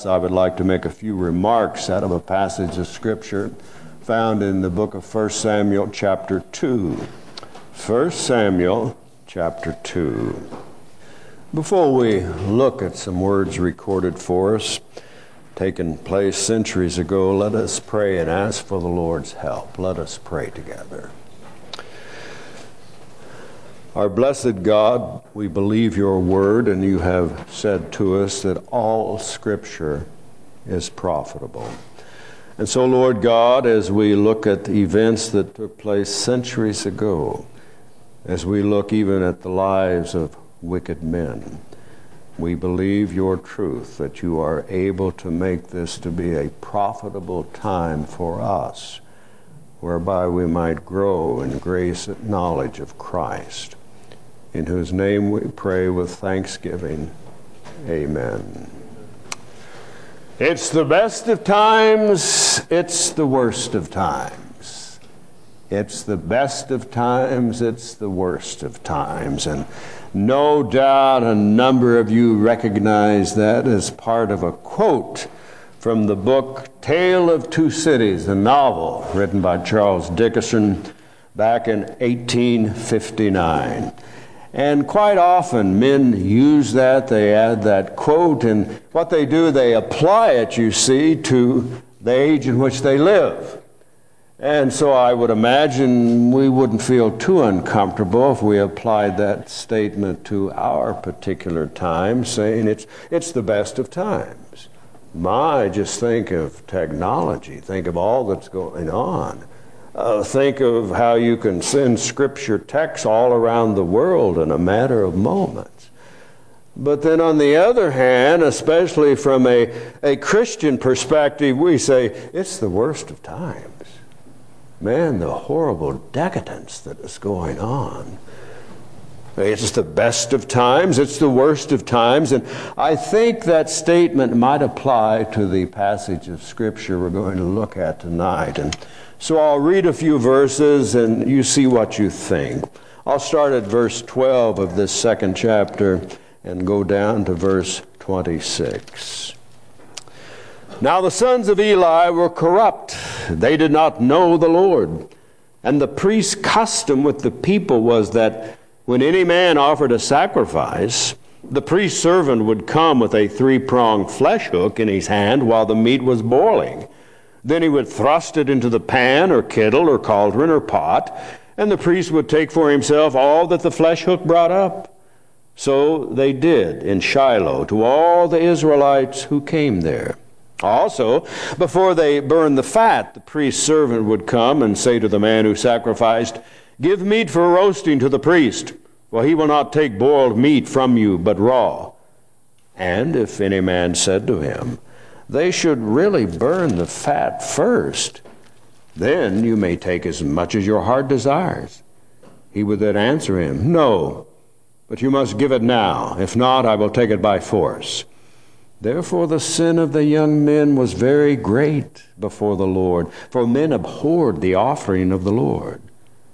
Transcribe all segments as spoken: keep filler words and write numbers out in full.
I would like to make a few remarks out of a passage of Scripture found in the book of First Samuel chapter two. First Samuel chapter two. Before we look at some words recorded for us, taken place centuries ago, let us pray and ask for the Lord's help. Let us pray together. Our blessed God, we believe your word, and you have said to us that all Scripture is profitable. And so, Lord God, as we look at the events that took place centuries ago, as we look even at the lives of wicked men, we believe your truth, that you are able to make this to be a profitable time for us, whereby we might grow in grace and knowledge of Christ, in whose name we pray with thanksgiving. Amen. It's the best of times, it's the worst of times. It's the best of times, it's the worst of times. And no doubt a number of you recognize that as part of a quote from the book Tale of Two Cities, a novel written by Charles Dickens back in eighteen fifty-nine. And quite often men use that, they add that quote, and what they do, they apply it, you see, to the age in which they live. And so I would imagine we wouldn't feel too uncomfortable if we applied that statement to our particular time, saying it's it's the best of times. My, just think of technology, think of all that's going on. Uh, think of how you can send Scripture texts all around the world in a matter of moments. But then on the other hand, especially from a, a Christian perspective, we say it's the worst of times. Man, the horrible decadence that is going on. It's the best of times, it's the worst of times, and I think that statement might apply to the passage of Scripture we're going to look at tonight. And so I'll read a few verses and you see what you think. I'll start at verse twelve of this second chapter and go down to verse twenty-six. Now the sons of Eli were corrupt. They did not know the Lord. And the priest's custom with the people was that when any man offered a sacrifice, the priest's servant would come with a three-pronged flesh hook in his hand while the meat was boiling. Then he would thrust it into the pan or kettle or cauldron or pot, and the priest would take for himself all that the flesh hook brought up. So they did in Shiloh to all the Israelites who came there. Also, before they burned the fat, the priest's servant would come and say to the man who sacrificed, "Give meat for roasting to the priest, for he will not take boiled meat from you, but raw." And if any man said to him, "They should really burn the fat first, then you may take as much as your heart desires," he would then answer him, "No, but you must give it now. If not, I will take it by force." Therefore the sin of the young men was very great before the Lord, for men abhorred the offering of the Lord.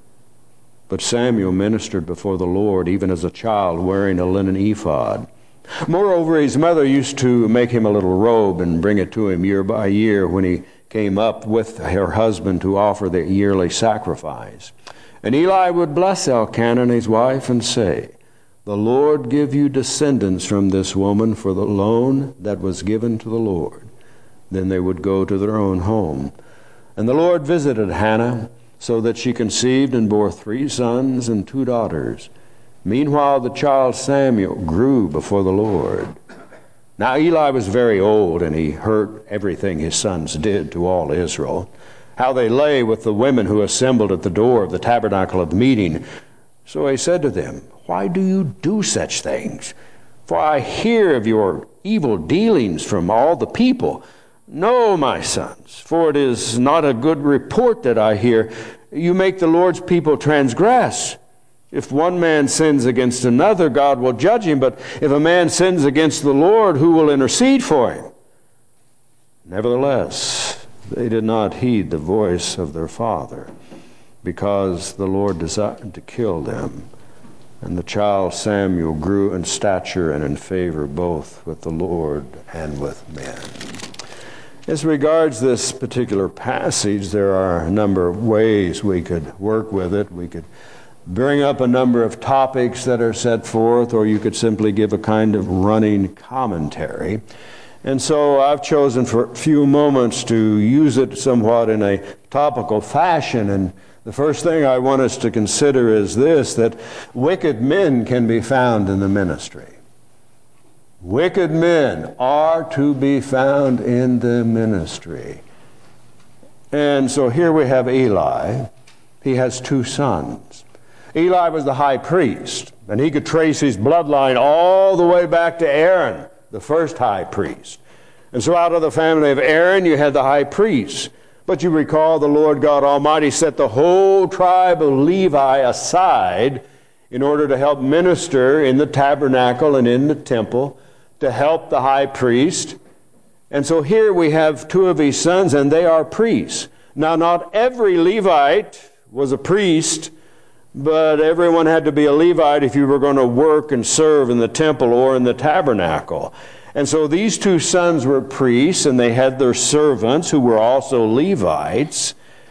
But Samuel ministered before the Lord, even as a child wearing a linen ephod. Moreover, his mother used to make him a little robe and bring it to him year by year when he came up with her husband to offer the yearly sacrifice. And Eli would bless Elkanah his wife and say, "The Lord give you descendants from this woman for the loan that was given to the Lord." Then they would go to their own home. And the Lord visited Hannah, so that she conceived and bore three sons and two daughters. Meanwhile, the child Samuel grew before the Lord. Now Eli was very old, and he heard everything his sons did to all Israel, how they lay with the women who assembled at the door of the tabernacle of meeting. So he said to them, "Why do you do such things? For I hear of your evil dealings from all the people. No, my sons, for it is not a good report that I hear. You make the Lord's people transgress. If one man sins against another, God will judge him. But if a man sins against the Lord, who will intercede for him?" Nevertheless, they did not heed the voice of their father, because the Lord desired to kill them. And the child Samuel grew in stature and in favor both with the Lord and with men. As regards this particular passage, there are a number of ways we could work with it. We could bring up a number of topics that are set forth, or you could simply give a kind of running commentary. And so I've chosen for a few moments to use it somewhat in a topical fashion. And the first thing I want us to consider is this, that wicked men can be found in the ministry. Wicked men are to be found in the ministry. And so here we have Eli. He has two sons. Eli was the high priest, and he could trace his bloodline all the way back to Aaron, the first high priest. And so out of the family of Aaron, you had the high priest. But you recall the Lord God Almighty set the whole tribe of Levi aside in order to help minister in the tabernacle and in the temple, to help the high priest. And so here we have two of his sons, and they are priests. Now, not every Levite was a priest, but everyone had to be a Levite if you were going to work and serve in the temple or in the tabernacle. And so these two sons were priests, and they had their servants who were also Levites.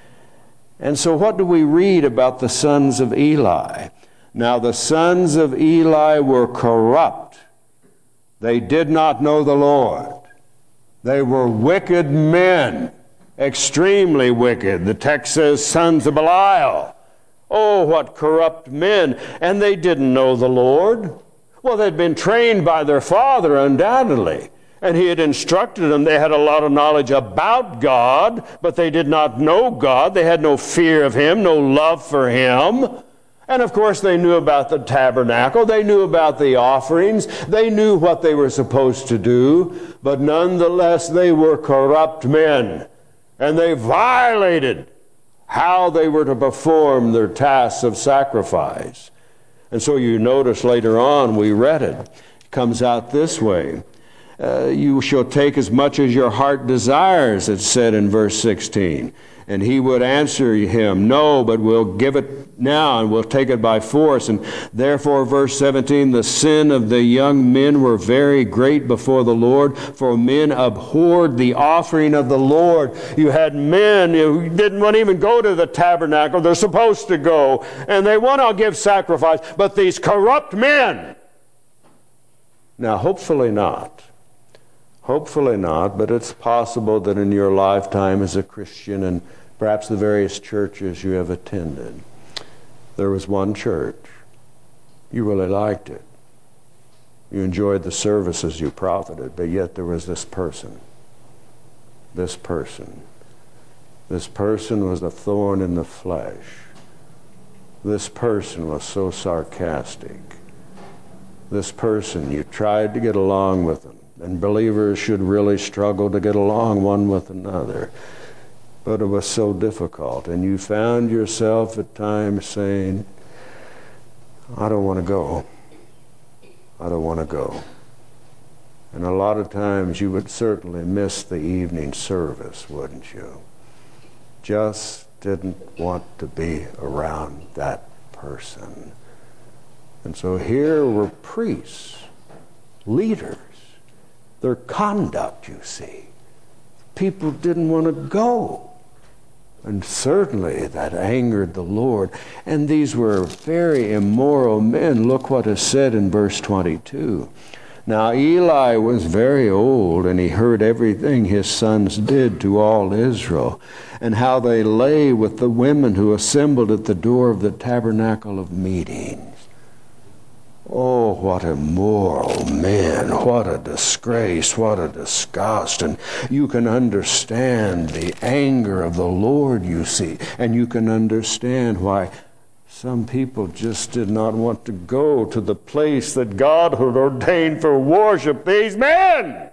And so what do we read about the sons of Eli? Now, the sons of Eli were corrupt. They did not know the Lord. They were wicked men, extremely wicked. The text says sons of Belial. Oh, what corrupt men. And they didn't know the Lord. Well, they'd been trained by their father, undoubtedly. And he had instructed them. They had a lot of knowledge about God, but they did not know God. They had no fear of him, no love for him. And of course, they knew about the tabernacle. They knew about the offerings. They knew what they were supposed to do. But nonetheless, they were corrupt men. And they violated how they were to perform their tasks of sacrifice. And so you notice later on, we read it. It comes out this way. Uh, you shall take as much as your heart desires, it said in verse sixteen. And he would answer him, no, but we'll give it now, and we'll take it by force. And therefore, verse seventeen, the sin of the young men were very great before the Lord, for men abhorred the offering of the Lord. You had men who didn't want to even go to the tabernacle. They're supposed to go, and they want to give sacrifice. But these corrupt men, now hopefully not. Hopefully not, but it's possible that in your lifetime as a Christian and perhaps the various churches you have attended, there was one church. You really liked it. You enjoyed the services, you profited, but yet there was this person. This person. This person was a thorn in the flesh. This person was so sarcastic. This person, you tried to get along with them. And believers should really struggle to get along one with another. But it was so difficult. And you found yourself at times saying, I don't want to go. I don't want to go. And a lot of times you would certainly miss the evening service, wouldn't you? Just didn't want to be around that person. And so here were priests, leaders. Their conduct, you see. People didn't want to go. And certainly that angered the Lord. And these were very immoral men. Look what is said in verse twenty-two. Now Eli was very old, and he heard everything his sons did to all Israel, and how they lay with the women who assembled at the door of the tabernacle of meetings. Oh, what immoral men, what a disgrace, what a disgust. And you can understand the anger of the Lord, you see, and you can understand why some people just did not want to go to the place that God had ordained for worship, these men.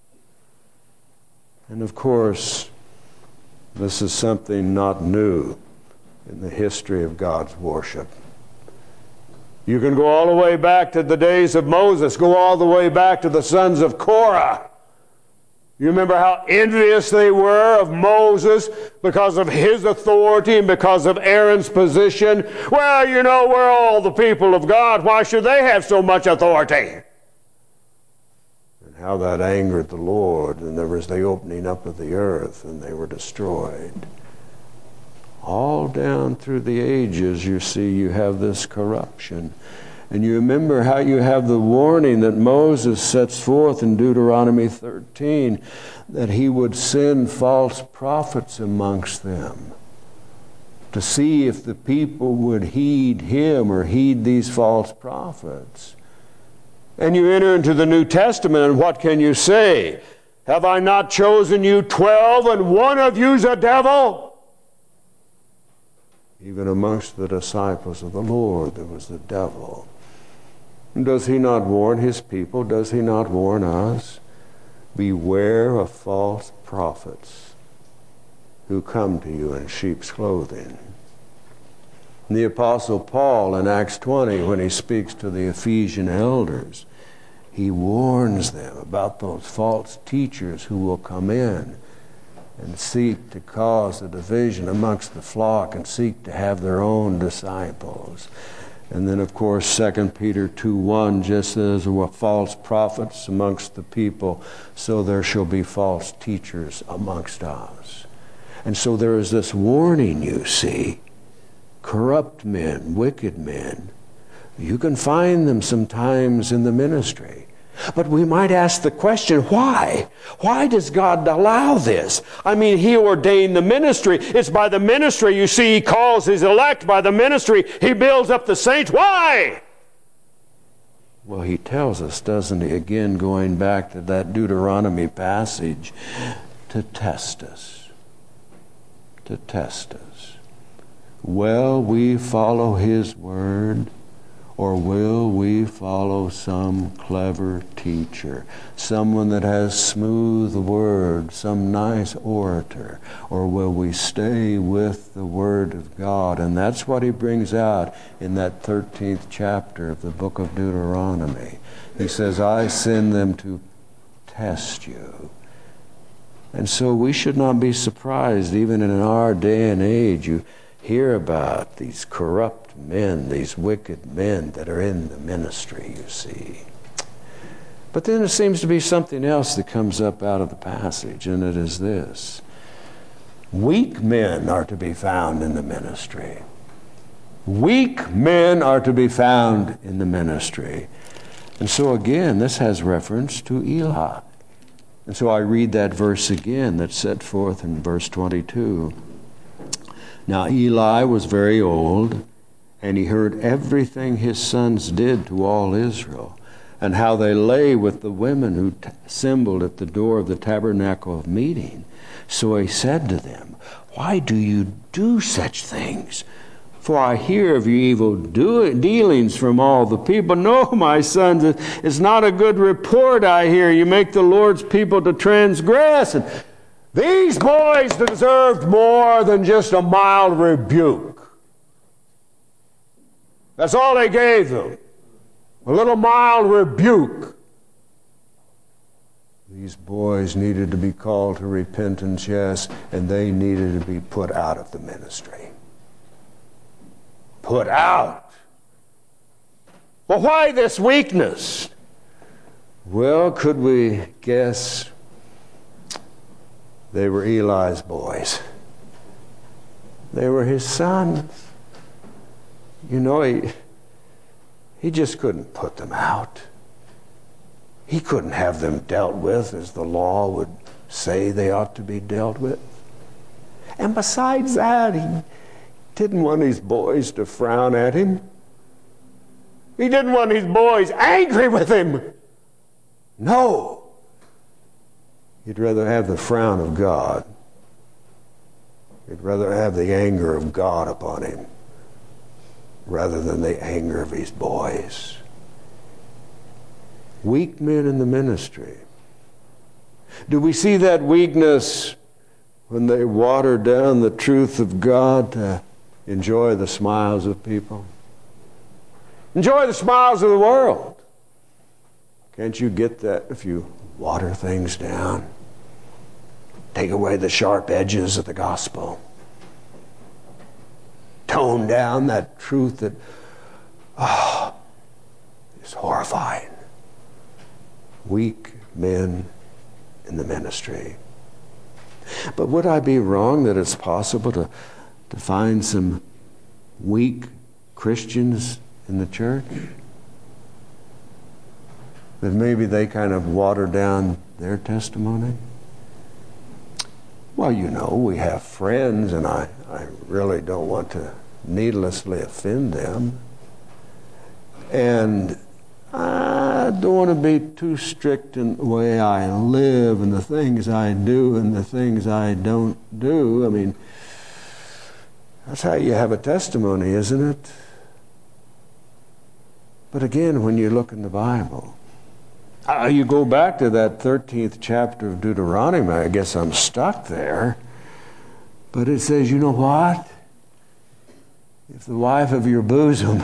And of course, this is something not new in the history of God's worship. You can go all the way back to the days of Moses, go all the way back to the sons of Korah. You remember how envious they were of Moses because of his authority and because of Aaron's position? Well, you know, we're all the people of God. Why should they have so much authority? And how that angered the Lord, and there was the opening up of the earth, and they were destroyed. All down through the ages, you see, you have this corruption. And you remember how you have the warning that Moses sets forth in Deuteronomy thirteen, that he would send false prophets amongst them to see if the people would heed him or heed these false prophets. And you enter into the New Testament, and what can you say? Have I not chosen you twelve, and one of you's a devil? Even amongst the disciples of the Lord, there was the devil. Does he not warn his people? Does he not warn us? Beware of false prophets who come to you in sheep's clothing. The Apostle Paul in Acts twenty, when he speaks to the Ephesian elders, he warns them about those false teachers who will come in and seek to cause a division amongst the flock and seek to have their own disciples. And then, of course, Second Peter two one, just as there were false prophets amongst the people, so there shall be false teachers amongst us. And so there is this warning, you see. Corrupt men, wicked men. You can find them sometimes in the ministry. But we might ask the question, why? Why does God allow this? I mean, he ordained the ministry. It's by the ministry, you see, he calls his elect. By the ministry, he builds up the saints. Why? Well, he tells us, doesn't he, again, going back to that Deuteronomy passage, to test us. To test us. Will we follow his word? Or will we follow some clever teacher, someone that has smooth words, some nice orator? Or will we stay with the Word of God? And that's what he brings out in that thirteenth chapter of the book of Deuteronomy. He says, I send them to test you. And so we should not be surprised, even in our day and age, you hear about these corrupt men, these wicked men that are in the ministry, you see. But then there seems to be something else that comes up out of the passage, and it is this. Weak men are to be found in the ministry. Weak men are to be found in the ministry. And so again, this has reference to Eli. And so I read that verse again that's set forth in verse twenty-two. Now Eli was very old, and he heard everything his sons did to all Israel, and how they lay with the women who t- assembled at the door of the tabernacle of meeting. So he said to them, why do you do such things? For I hear of your evil do- dealings from all the people. No, my sons, it's not a good report I hear. You make the Lord's people to transgress. And these boys deserved more than just a mild rebuke. That's all they gave them. A little mild rebuke. These boys needed to be called to repentance, yes, and they needed to be put out of the ministry. Put out. Well, why this weakness? Well, could we guess they were Eli's boys? They were his sons. You know, he, he just couldn't put them out. He couldn't have them dealt with as the law would say they ought to be dealt with. And besides that, he didn't want his boys to frown at him. He didn't want his boys angry with him. No. He'd rather have the frown of God. He'd rather have the anger of God upon him rather than the anger of his boys. Weak men in the ministry. Do we see that weakness when they water down the truth of God to enjoy the smiles of people? Enjoy the smiles of the world. Can't you get that if you water things down? Take away the sharp edges of the gospel. Tone down that truth that oh, is horrifying. Weak men in the ministry. But would I be wrong that it's possible to, to find some weak Christians in the church? That maybe they kind of water down their testimony? Well, you know, we have friends, and I, I really don't want to needlessly offend them. And I don't want to be too strict in the way I live and the things I do and the things I don't do. I mean, that's how you have a testimony, isn't it? But again, when you look in the Bible, uh, you go back to that thirteenth chapter of Deuteronomy. I guess I'm stuck there. But it says, you know what? If the wife of your bosom,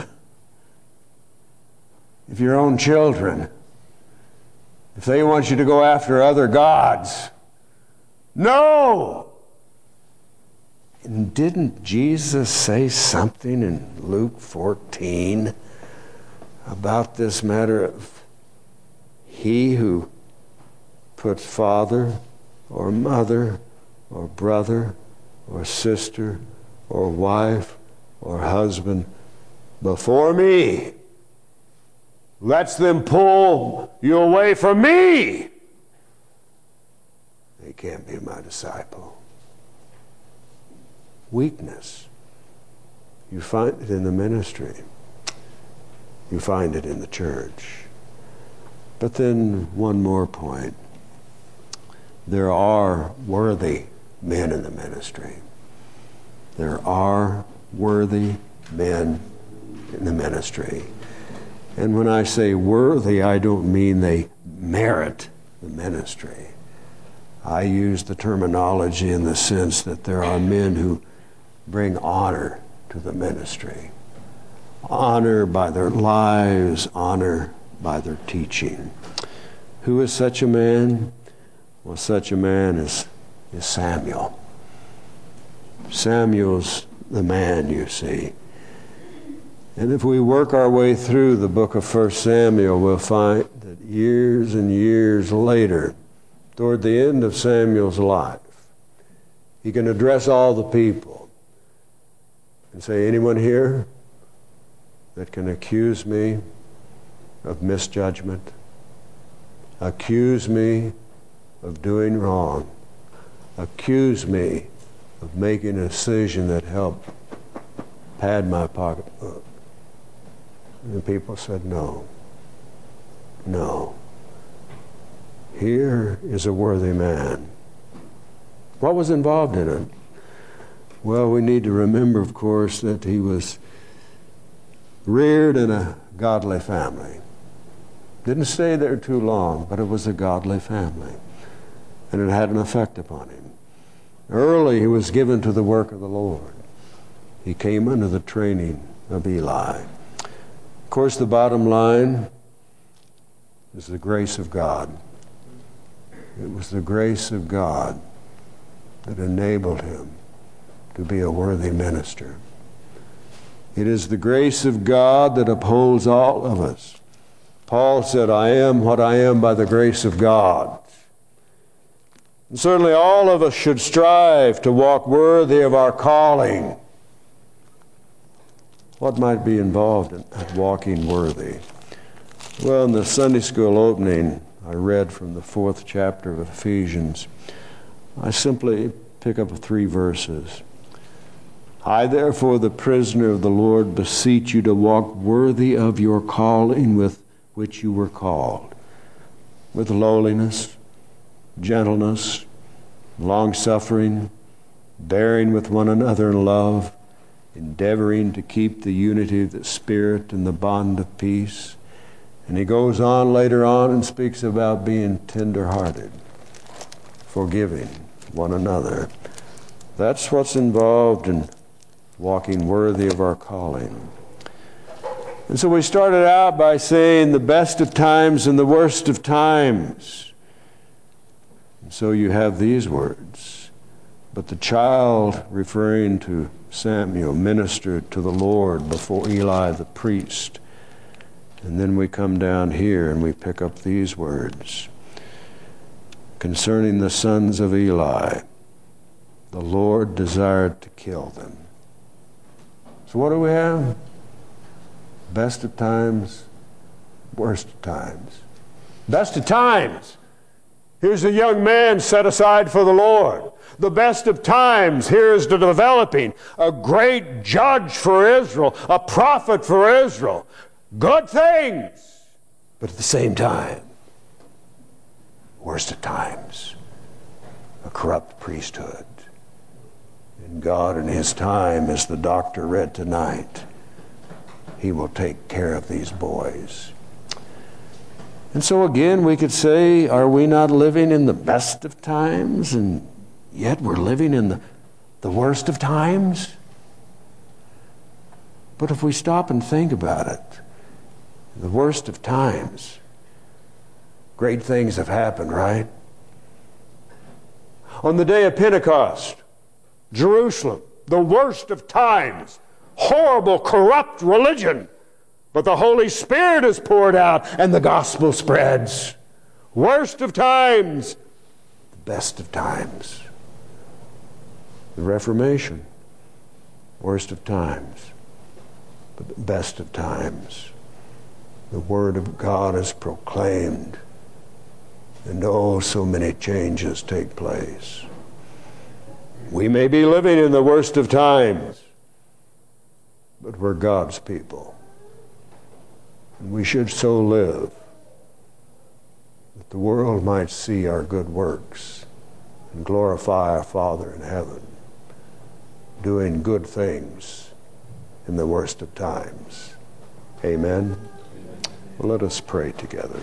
if your own children, if they want you to go after other gods, no! And didn't Jesus say something in Luke fourteen about this matter of he who puts father or mother or brother or sister or wife or husband before me lets them pull you away from me, they can't be my disciple. Weakness. You find it in the ministry. You find it in the church. But then one more point. There are worthy men in the ministry. There are worthy men in the ministry. And when I say worthy, I don't mean they merit the ministry. I use the terminology in the sense that there are men who bring honor to the ministry. Honor by their lives, honor by their teaching. Who is such a man? Well, such a man is, is Samuel. Samuel's the man, you see. And if we work our way through the book of First Samuel, we'll find that years and years later, toward the end of Samuel's life, he can address all the people and say, anyone here that can accuse me of misjudgment, accuse me of doing wrong, accuse me of making a decision that helped pad my pocketbook. And the people said, no, no. Here is a worthy man. What was involved in it? Well, we need to remember, of course, that he was reared in a godly family. Didn't stay there too long, but it was a godly family. And it had an effect upon him. Early he was given to the work of the Lord. He came under the training of Eli. Of course, the bottom line is the grace of God. It was the grace of God that enabled him to be a worthy minister. It is the grace of God that upholds all of us. Paul said, I am what I am by the grace of God. And certainly all of us should strive to walk worthy of our calling. What might be involved in walking worthy? Well, in the Sunday school opening, I read from the fourth chapter of Ephesians. I simply pick up three verses. I, therefore, the prisoner of the Lord, beseech you to walk worthy of your calling with which you were called, with lowliness, gentleness, long-suffering, bearing with one another in love, endeavoring to keep the unity of the Spirit and the bond of peace. And he goes on later on and speaks about being tender-hearted, forgiving one another. That's what's involved in walking worthy of our calling. And so we started out by saying the best of times and the worst of times. So you have these words. But the child, referring to Samuel, ministered to the Lord before Eli the priest. And then we come down here and we pick up these words. Concerning the sons of Eli, the Lord desired to kill them. So what do we have? Best of times, worst of times. Best of times. Here's a young man set aside for the Lord. The best of times, here is the developing a great judge for Israel, a prophet for Israel. Good things. But at the same time, worst of times, a corrupt priesthood. And God in his time, as the doctor read tonight, he will take care of these boys. And so again, we could say, are we not living in the best of times, and yet we're living in the, the worst of times? But if we stop and think about it, the worst of times, great things have happened, right? On the day of Pentecost, Jerusalem, the worst of times, horrible, corrupt religion. But the Holy Spirit is poured out and the gospel spreads. Worst of times, the best of times. The Reformation, worst of times, but the best of times. The Word of God is proclaimed, and oh, so many changes take place. We may be living in the worst of times, but we're God's people. And we should so live that the world might see our good works and glorify our Father in heaven, doing good things in the worst of times. Amen. Well, let us pray together.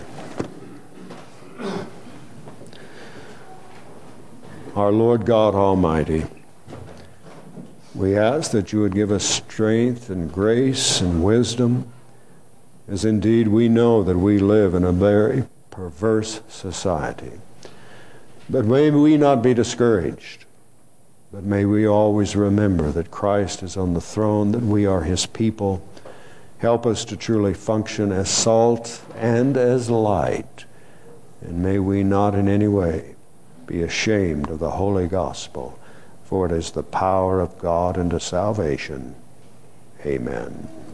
Our Lord God Almighty, we ask that you would give us strength and grace and wisdom, as indeed we know that we live in a very perverse society. But may we not be discouraged, but may we always remember that Christ is on the throne, that we are his people. Help us to truly function as salt and as light, and may we not in any way be ashamed of the holy gospel, for it is the power of God unto salvation. Amen.